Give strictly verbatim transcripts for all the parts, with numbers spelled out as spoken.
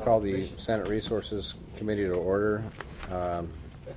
call the Senate Resources Committee to order. Um,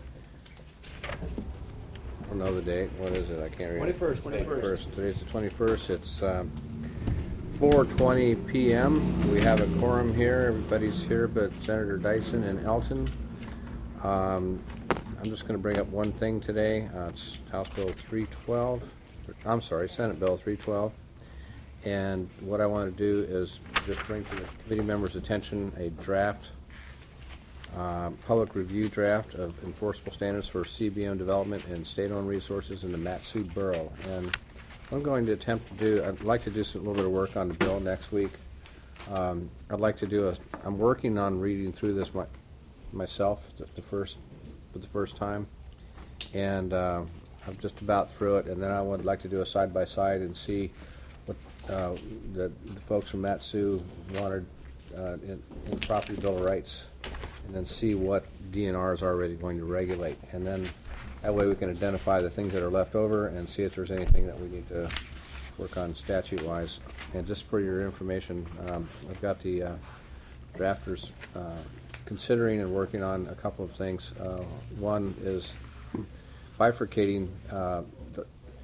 I don't know the date. What is it? I can't read. twenty-first. twenty-first. Today's the twenty-first. It's um, four twenty p m We have a quorum here. Everybody's here but Senator Dyson and Elton. Um, I'm just going to bring up one thing today. Uh, it's House Bill three twelve. I'm sorry, Senate Bill three twelve. And what I want to do is just bring to the committee members' attention a draft, uh, public review draft of enforceable standards for C B M development and state-owned resources in the Mat-Su Borough. And what I'm going to attempt to do, I'd like to do some, a little bit of work on the bill next week. Um, I'd like to do a, I'm working on reading through this my, myself the, the first, for the first time. And uh, I'm just about through it, and then I would like to do a side-by-side and see what uh, the, the folks from Mat-Su wanted uh, in, in property bill of rights, and then see what D N R is already going to regulate. And then that way we can identify the things that are left over and see if there's anything that we need to work on statute-wise. And just for your information, um, I've got the uh, drafters uh, considering and working on a couple of things. Uh, one is bifurcating uh, the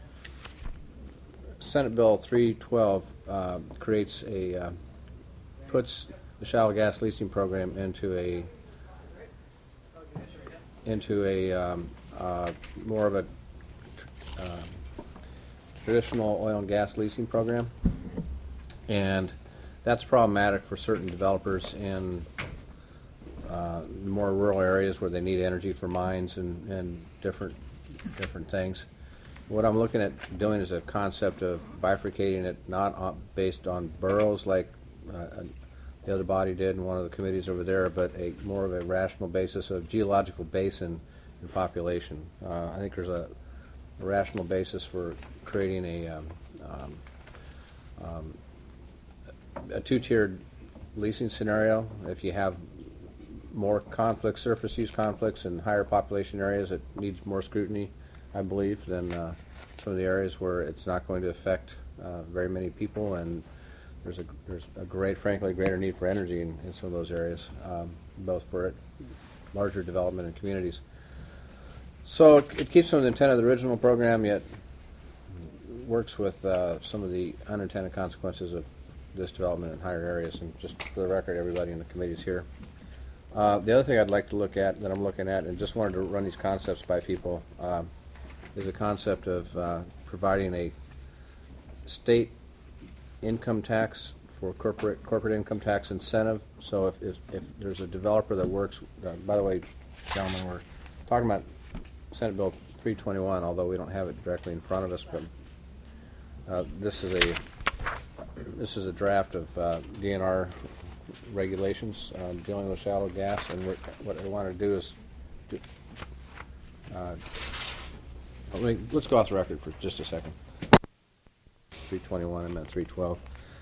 Senate Bill three twelve uh, creates a uh, puts the shallow gas leasing program into a into a um, uh, more of a tr- uh, traditional oil and gas leasing program, and that's problematic for certain developers in uh, more rural areas where they need energy for mines and, and different different things. What I'm looking at doing is a concept of bifurcating it, not on, based on boroughs like uh, the other body did in one of the committees over there, but a more of a rational basis of geological basin and population. Uh, I think there's a, a rational basis for creating a um, um, um, a two-tiered leasing scenario. If you have more conflicts, surface use conflicts in higher population areas, it needs more scrutiny, I believe, than uh, some of the areas where it's not going to affect uh, very many people, and there's a there's a great, frankly, greater need for energy in, in some of those areas, um, both for it, larger development and communities. So it, it keeps some of the intent of the original program, yet works with uh, some of the unintended consequences of this development in higher areas. And just for the record, everybody in the committee is here. Uh, the other thing I'd like to look at, that I'm looking at, and just wanted to run these concepts by people, uh, is a concept of uh, providing a state income tax for corporate corporate income tax incentive. So if, if, if there's a developer that works, uh, by the way, gentlemen, we're talking about Senate Bill three twenty-one, although we don't have it directly in front of us, but uh, this is a this is a draft of uh, D N R regulations um, dealing with shallow gas, and we're, what I want to do is do, uh, let me, let's go off the record for just a second. three twenty-one, I meant three twelve.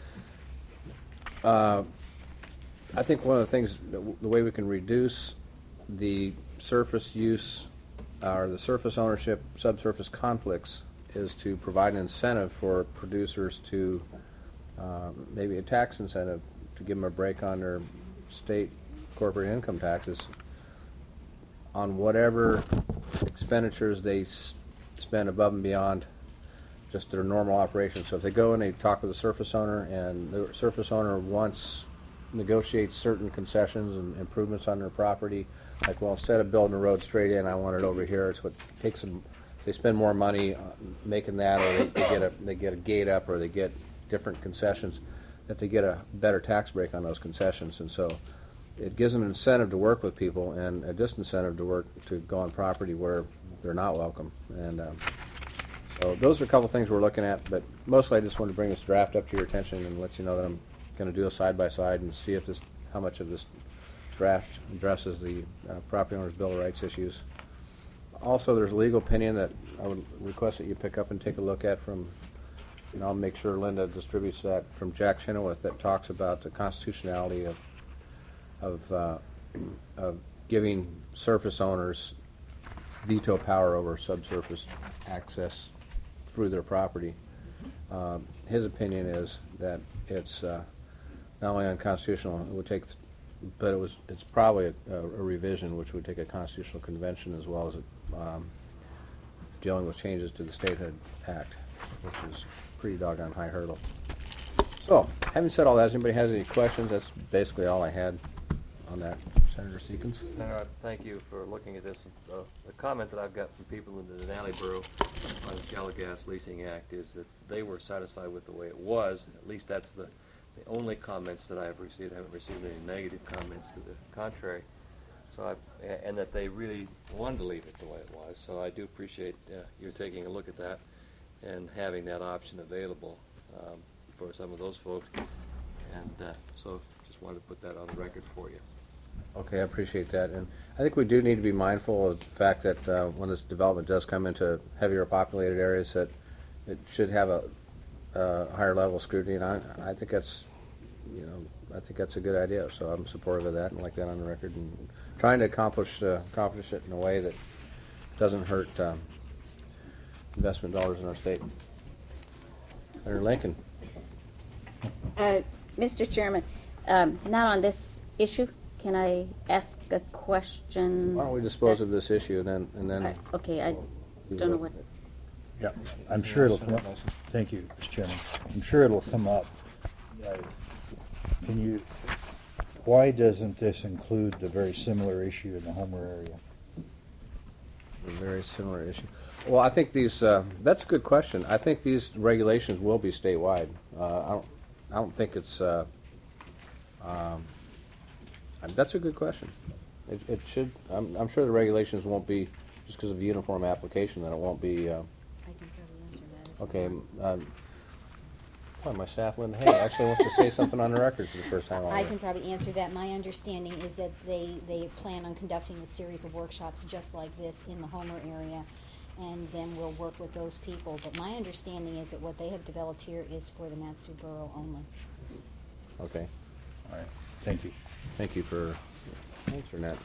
Uh, I think one of the things, the way we can reduce the surface use uh, or the surface ownership subsurface conflicts is to provide an incentive for producers to uh, maybe a tax incentive to give them a break on their state corporate income taxes on whatever expenditures they s- spend above and beyond just their normal operations. So if they go and they talk with the surface owner, and the surface owner wants negotiates certain concessions and improvements on their property, like, well, instead of building a road straight in, I want it over here. It's what takes them. They spend more money uh, making that, or they, they get a they get a gate up, or they get different concessions, that they get a better tax break on those concessions. And so it gives them an incentive to work with people and a disincentive to work to go on property where they're not welcome. And um, so those are a couple things we're looking at, but mostly I just wanted to bring this draft up to your attention and let you know that I'm going to do a side-by-side and see if this, how much of this draft addresses the uh, property owner's bill of rights issues. Also, there's a legal opinion that I would request that you pick up and take a look at from, and I'll make sure Linda distributes that, from Jack Chenoweth, that talks about the constitutionality of of, uh, of giving surface owners veto power over subsurface access through their property. Um, his opinion is that it's uh, not only unconstitutional, it would take but it was, it's probably a, a revision which would take a constitutional convention as well as um, dealing with changes to the Statehood Act, which is a pretty doggone high hurdle. So, having said all that, does anybody has any questions? That's basically all I had on that. Senator Seekins? Senator, thank you for looking at this. Uh, the comment that I've got from people in the Denali Borough on the Shallow Gas Leasing Act is that they were satisfied with the way it was. At least that's the, the only comments that I have received. I haven't received any negative comments to the contrary. So I, and that they really wanted to leave it the way it was. So I do appreciate uh, you taking a look at that and having that option available um, for some of those folks. And uh, so just wanted to put that on the record for you. Okay, I appreciate that. And I think we do need to be mindful of the fact that uh, when this development does come into heavier populated areas, that it should have a uh, higher level of scrutiny. And I, I think that's, you know, I think that's a good idea. So I'm supportive of that and like that on the record, and trying to accomplish uh, accomplish it in a way that doesn't hurt um, investment dollars in our state. Senator Lincoln. Uh, Mister Chairman, um, not on this issue. Can I ask a question? Why don't we dispose of that's- this issue and then and then? Uh, okay, I don't know what. Yeah, I'm sure it'll come up. Thank you, Mister Chairman. I'm sure it'll come up. Uh, Can you, why doesn't this include the very similar issue in the Homer area? A very similar issue. Well, I think these. Uh, that's a good question. I think these regulations will be statewide. Uh, I don't. I don't think it's. Uh, um, that's a good question. It, it should. I'm, I'm sure the regulations won't be just because of the uniform application. That it won't be. Uh, I can probably answer that. if okay. you Um, boy, my staff, Linda Hay, actually wants to say something on the record for the first time. I can probably answer that. My understanding is that they, they plan on conducting a series of workshops just like this in the Homer area, and then we'll work with those people. But my understanding is that what they have developed here is for the Mat-Su Borough only. Okay. All right, thank you. Thank you for answering that,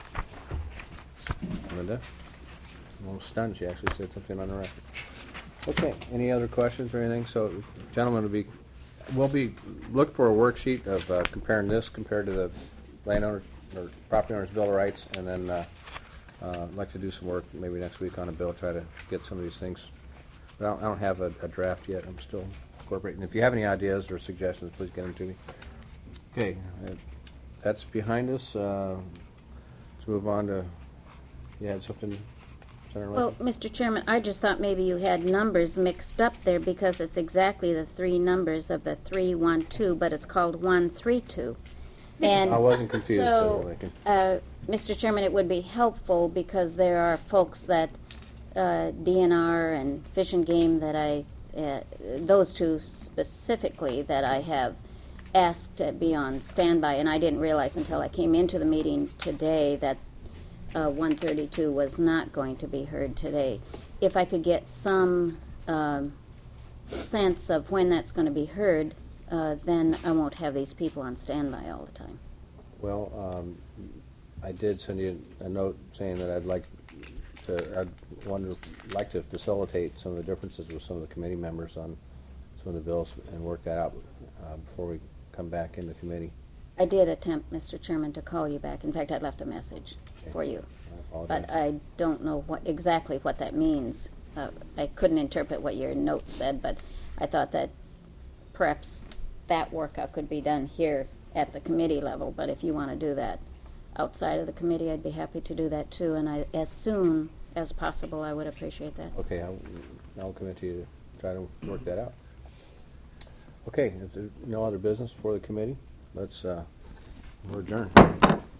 Linda. I'm almost stunned. She actually said something on the record. Okay. Any other questions or anything? So, gentlemen, will be we'll be look for a worksheet of uh, comparing this compared to the landowners or property owners' bill of rights, and then uh, uh, I'd like to do some work maybe next week on a bill, try to get some of these things. But I don't, I don't have a, a draft yet. I'm still incorporating. If you have any ideas or suggestions, please get them to me. Okay, uh, that's behind us. Uh, let's move on to. You had something. Senator Well, Lincoln? Mister Chairman, I just thought maybe you had numbers mixed up there because it's exactly the three numbers of the three one two, but it's called one three two. And I wasn't confused, Senator so, Lincoln. uh, Mister Chairman, it would be helpful because there are folks that uh, D N R and Fish and Game that I, uh, those two specifically that I have asked to be on standby, and I didn't realize until I came into the meeting today that uh, one thirty-two was not going to be heard today. If I could get some um, sense of when that's going to be heard, uh, then I won't have these people on standby all the time. Well, um, I did send you a note saying that I'd like to, I'd wonder, like to facilitate some of the differences with some of the committee members on some of the bills and work that out uh, before we come back into committee. I did attempt, Mister Chairman, to call you back. In fact, I left a message Okay. for you. I apologize. But I don't know what exactly what that means. Uh, I couldn't interpret what your note said, but I thought that perhaps that workup could be done here at the committee level. But if you want to do that outside of the committee, I'd be happy to do that too. And I, as soon as possible, I would appreciate that. Okay, I'll, I'll commit to you to try to work that out. Okay, if there's no other business for the committee, let's, uh, we're adjourned.